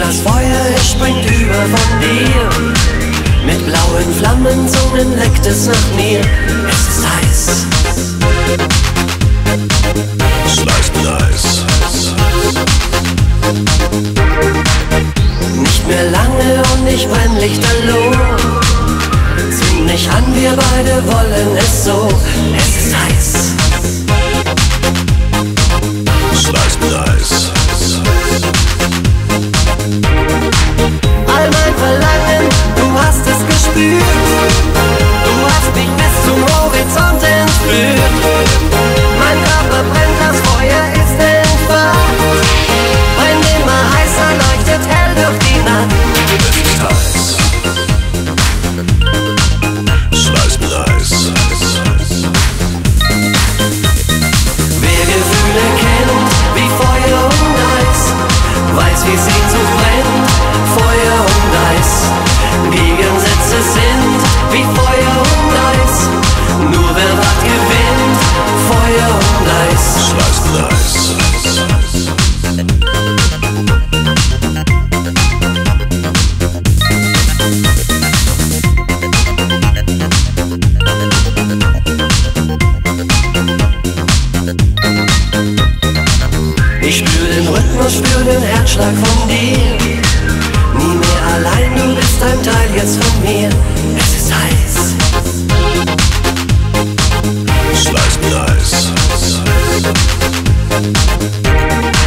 das Feuer, es springt über von dir. Mit blauen Flammenzungen leckt es nach mir. Es ist heiß. Slice mit Eis. Nicht mehr lange und ich brenn lichterloh. Zünd mich an, wir beide wollen es so. Es ist heiß. Slice mit Eis. All mein Verlangen, du hast es gespürt. Du hast mich bis zum Horizont entführt. Mein Körper brennt, das Feuer ist entfacht. Brennt immer heißer, leuchtet hell durch die Nacht. Es ist heiß. Slice mit Eis. Wer Gefühle kennt wie Feuer und Eis, weiß wie Sehnsucht brennt, Feuer und Eis. Gegensätze sind wie Feuer und Eis, nur wer wach gewinnt, Feuer und Eis. Slice mit Eis. Ich spür den Rhythmus, spür den Herzschlag von dir. Nie mehr allein, du bist ein Teil jetzt von mir. Es ist heiß. Slice mit Eis.